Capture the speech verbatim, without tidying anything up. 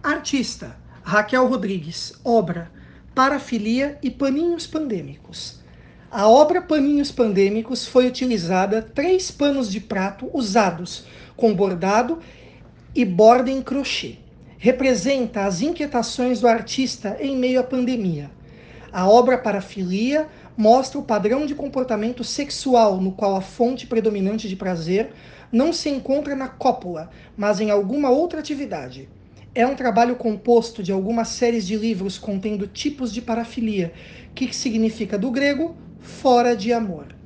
Artista, Raquel Rodrigues. Obra, Parafilia e Paninhos Pandêmicos. A obra Paninhos Pandêmicos foi utilizada três panos de prato usados, com bordado e borda em crochê. Representa as inquietações do artista em meio à pandemia. A obra Parafilia mostra o padrão de comportamento sexual no qual a fonte predominante de prazer não se encontra na cópula, mas em alguma outra atividade. É um trabalho composto de algumas séries de livros contendo tipos de parafilia, que significa do grego fora de amor.